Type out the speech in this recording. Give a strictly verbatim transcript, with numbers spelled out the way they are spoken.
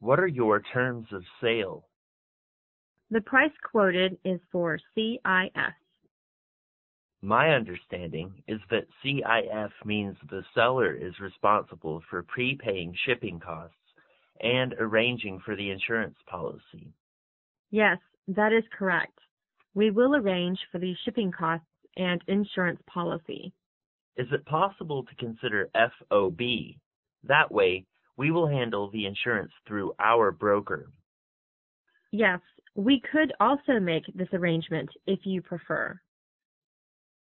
What are your terms of sale? The price quoted is for C I F. My understanding is that C I F means the seller is responsible for prepaying shipping costs and arranging for the insurance policy. Yes, that is correct. We will arrange for the shipping costs and insurance policy. Is it possible to consider F O B? That way, we will handle the insurance through our broker. Yes, we could also make this arrangement if you prefer.